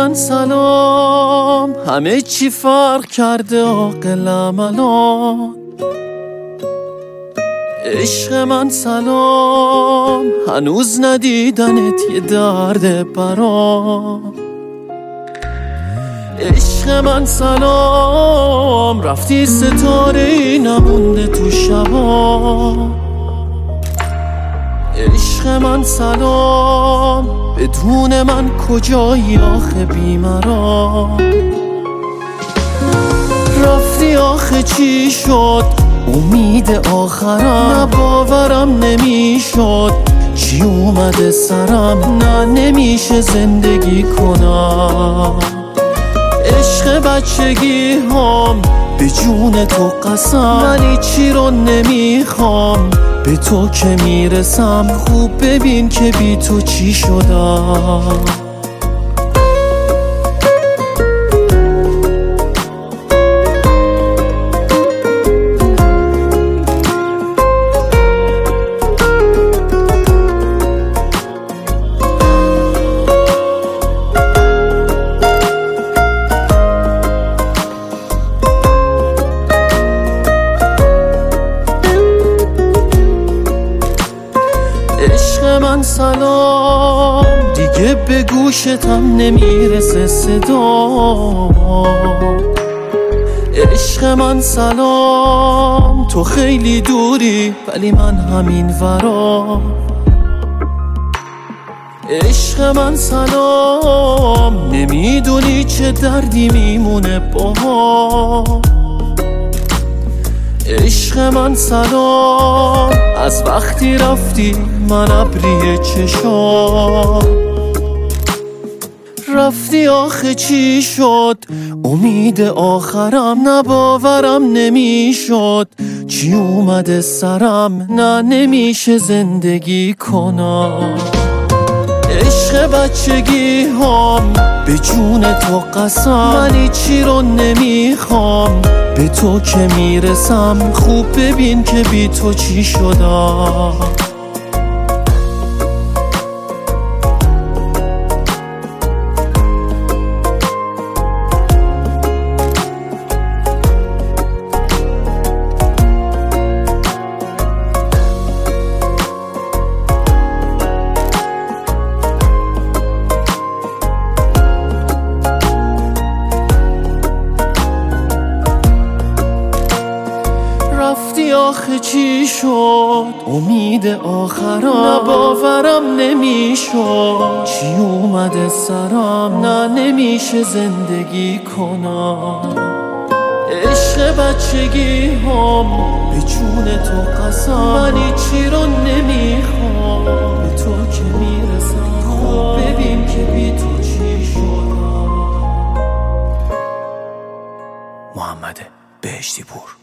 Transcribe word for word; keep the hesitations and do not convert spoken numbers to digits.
من سلام، همه چی فرق کرده عاقلم الان. عشق من سلام، هنوز ندیدنت یه درد برام. عشق من سلام، رفتی ستاره ای نمونده تو شبا. عشق من سلام، بدون من کجایی آخه بیمرام. رفتی آخه چی شد امید آخرم، نه باورم نمیشد چی اومده سرم. نه نمیشه زندگی کنم عشق بچگی هم به جون تو قسم. ولی چی رو نمیخوام به تو که میرسم. خوب ببین که بی تو چی شدم. عشق من سلام، دیگه به گوشتم نمیرسه صدا. عشق من سلام، تو خیلی دوری ولی من همین ورا. عشق من سلام، نمیدونی چه دردی میمونه باها. عشق من سلام، از وقتی رفتی من ابری چشام. رفتی آخه چی شد امید آخرم، نه باورم نمیشد چی اومده سرم. نه نمیشه زندگی کنم عشق بچگی هم به جون تو قسم. ولی چی رو نمیخوام به تو که میرسم. خوب ببین که بی تو چی شدم. رفتی آخه چی شد امید آخرم، نه باورم نمیشد چی اومده سرم. نه نمیشه زندگی کنم عشق بچگی هم به جون تو قسم. ولی چی رو نمیخوام به تو که میرسم. خوب ببین که بی تو چی شدم. محمد بهشتی پور.